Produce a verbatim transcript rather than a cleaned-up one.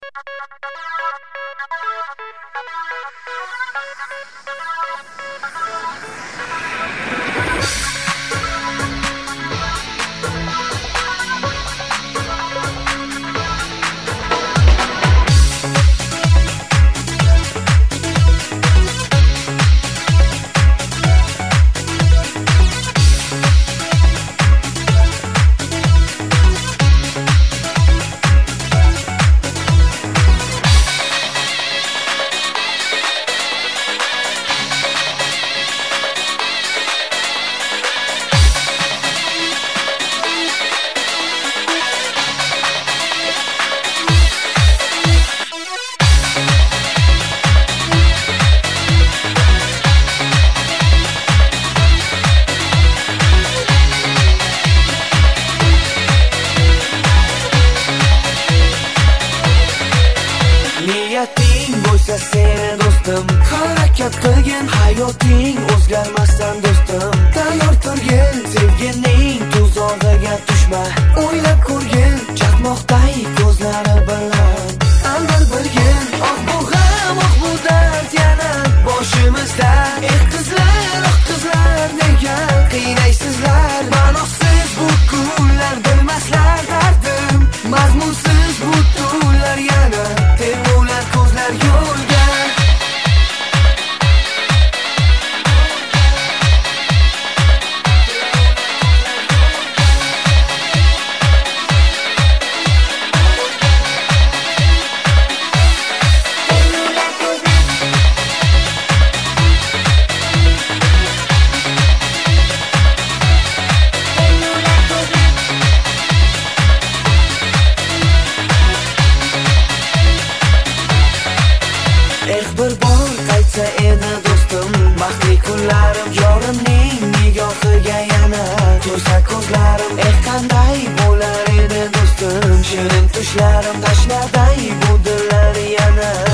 Niyating bo'lsa seni do'stim, harakat qilgin, hayoting o'zgarmasdan do'stim. Tayyor turgin, sevgining tuzog'iga tushma. O'ylab ko'rgin, chaqmoqday ko'zlari bilan. Aldar bilgin, oh bu g'am, oh bu dard yana boshimizda. Eh qizlar, oh qizlar, nega qiynaysizlar? Ma'nosiz bu kunlar, bilmaslar dardim. Mazmunsiz bu tunlar yana termovlar ko'zlar yo'lga. Eh bir bor qaytsa edi do'stim, baxtli kunlarim yorimning nigohiga yana to'sa ko'zlarim. Eh qanday bo'lar edi do'stim, shirin tushlarim tashlarday bu dillar yana